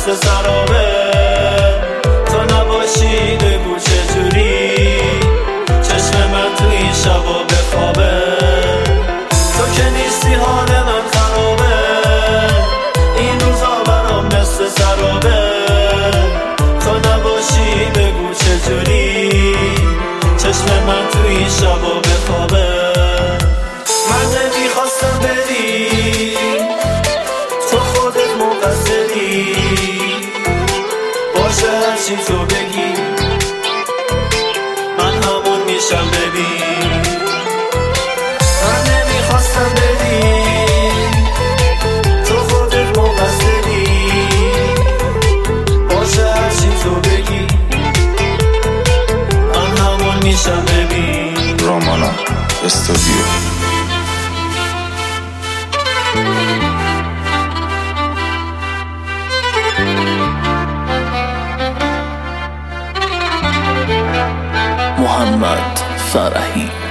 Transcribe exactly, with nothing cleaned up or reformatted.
مثل سرابه. تو نباشی بگو چجوری چشم من تو این شبا بخوابه. تو که نیستی حال من خرابه، این روزا برام مثل سرابه. تو نباشی بگو چجوری چشم من تو این شبا بخوابه. من نمیخواستم بری، تو خودت مقصری، باشه هرچی تو بگی من همون میشم. ببین من نمیخواستم بری، تو خودت مقصری، باشه هرچی تو بگی من همون میشم. ببین رامانا استودیو. محمد فرحی.